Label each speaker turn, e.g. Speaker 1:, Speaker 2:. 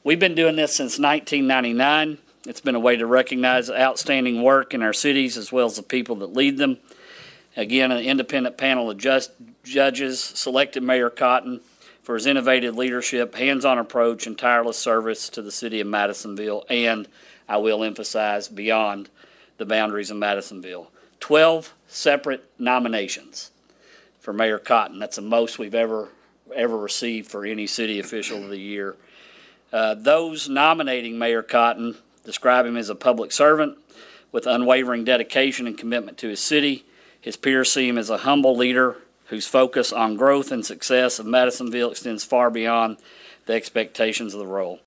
Speaker 1: We've been doing this since 1999. It's been a way to recognize outstanding work in our cities as well as the people that lead them. Again, an independent panel of judges selected Mayor Cotton for his innovative leadership, hands-on approach, and tireless service to the city of Madisonville, and I will emphasize, beyond the boundaries of Madisonville. 12 separate nominations for Mayor Cotton. That's the most we've ever received for any city official of the year. Those nominating Mayor Cotton describe him as a public servant with unwavering dedication and commitment to his city. His peers see him as a humble leader whose focus on growth and success of Madisonville extends far beyond the expectations of the role.